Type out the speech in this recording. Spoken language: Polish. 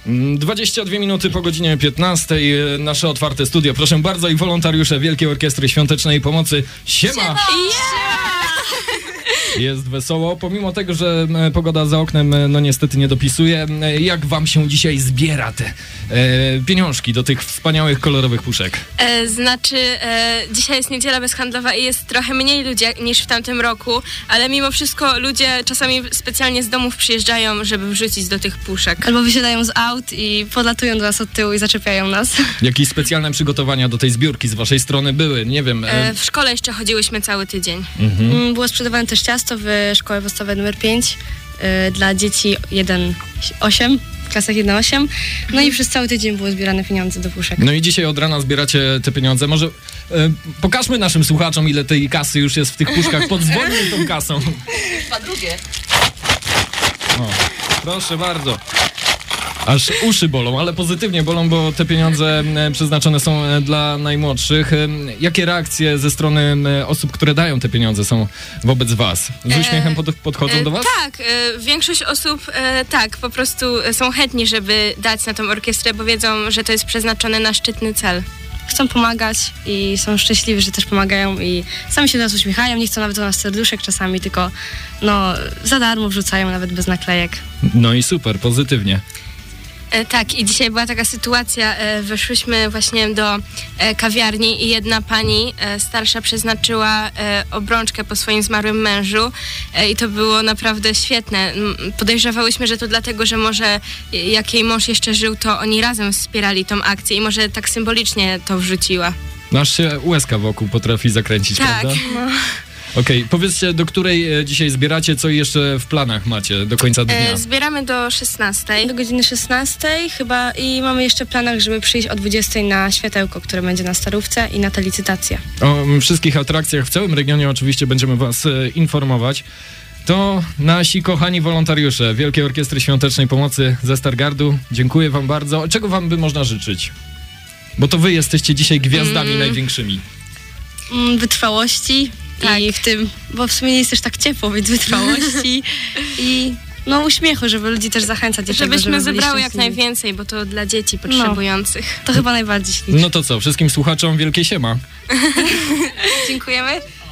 22 minuty po godzinie 15. Nasze otwarte studio. Proszę bardzo, i wolontariusze Wielkiej Orkiestry Świątecznej Pomocy. Siema! Jest wesoło, pomimo tego, że pogoda za oknem no niestety nie dopisuje. Jak wam się dzisiaj zbiera te pieniążki do tych wspaniałych, kolorowych puszek? Dzisiaj jest niedziela bezhandlowa i jest trochę mniej ludzi niż w tamtym roku, ale mimo wszystko ludzie czasami specjalnie z domów przyjeżdżają, żeby wrzucić do tych puszek. Albo wysiadają z aut i podlatują do nas od tyłu i zaczepiają nas. Jakieś specjalne przygotowania do tej zbiórki z waszej strony były? Nie wiem. W szkole jeszcze chodziłyśmy cały tydzień. Było sprzedawane też ciasto w szkole podstawowej nr 5 dla dzieci 1-8, w klasach 1-8. No i przez cały tydzień były zbierane pieniądze do puszek. No i dzisiaj od rana zbieracie te pieniądze. Może pokażmy naszym słuchaczom, ile tej kasy już jest w tych puszkach. Podzwonimy tą kasą. Dwa drugie. O, proszę bardzo. Aż uszy bolą, ale pozytywnie bolą, bo te pieniądze przeznaczone są dla najmłodszych. Jakie reakcje ze strony osób, które dają te pieniądze, są wobec was? Z uśmiechem podchodzą do was? Tak, większość osób po prostu są chętni, żeby dać na tą orkiestrę, bo wiedzą, że to jest przeznaczone na szczytny cel. Chcą pomagać i są szczęśliwi, że też pomagają i sami się do nas uśmiechają, nie chcą nawet do nas serduszek czasami, tylko za darmo wrzucają, nawet bez naklejek. No i super, pozytywnie. Tak, i dzisiaj była taka sytuacja, weszłyśmy właśnie do kawiarni i jedna pani starsza przeznaczyła obrączkę po swoim zmarłym mężu i to było naprawdę świetne. Podejrzewałyśmy, że to dlatego, że może jak jej mąż jeszcze żył, to oni razem wspierali tą akcję i może tak symbolicznie to wrzuciła. Aż się łezka wokół potrafi zakręcić, tak, prawda? No. Okej, powiedzcie, do której dzisiaj zbieracie, co jeszcze w planach macie do końca dnia? Zbieramy do 16. Do godziny 16 chyba i mamy jeszcze w planach, żeby przyjść o 20 na światełko, które będzie na Starówce i na tę licytację. O wszystkich atrakcjach w całym regionie oczywiście będziemy was informować. To nasi kochani wolontariusze Wielkiej Orkiestry Świątecznej Pomocy ze Stargardu. Dziękuję wam bardzo. Czego wam by można życzyć? Bo to wy jesteście dzisiaj gwiazdami największymi. Wytrwałości. Tak. I w tym, bo w sumie nie jest też tak ciepło, więc wytrwałości i uśmiechu, żeby ludzi też zachęcać do tego, Żebyśmy żeby zebrały jak szczęśliwi. najwięcej, bo to dla dzieci potrzebujących. To chyba najbardziej ślicznie. No to co, wszystkim słuchaczom wielkie siema. Dziękujemy.